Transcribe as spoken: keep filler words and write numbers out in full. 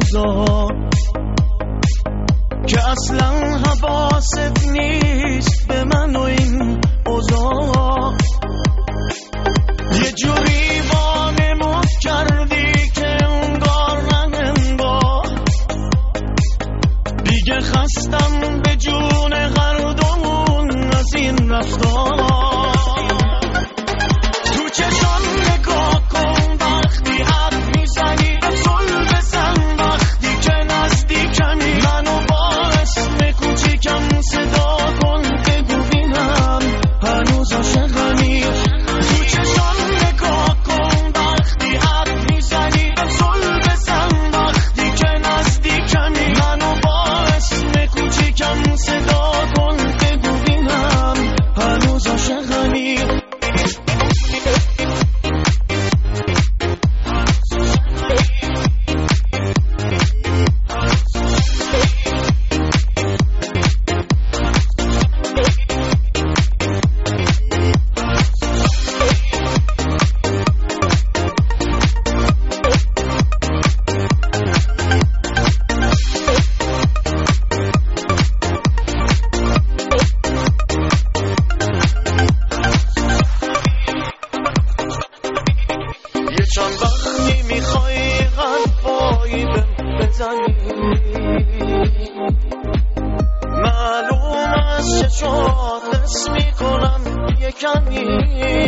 روزا که اصلا حواست نیست به من و این اوضاع. یه جوری وانمود کردی که انگار نه انگار دیگه خستم به جون هر دومون از این رفتار. تو چشم نگاه کن وقتی حرف میزنی، زل بزن وقتی که نزدیکمی، منو با اسم کوچیکم صدا کن بگو بینم هنوز عاشقمی. تو چشم نگاه کن وقتی حرف میزنی، زل بزن وقتی که نزدیکمی، منو با اسم کوچیکم صدا کن بگو بینم هنوز عاشقمی. چند وقتی میخوای حرفایی بهم بزنی، معلوم از چشات حس میکنم یه کمی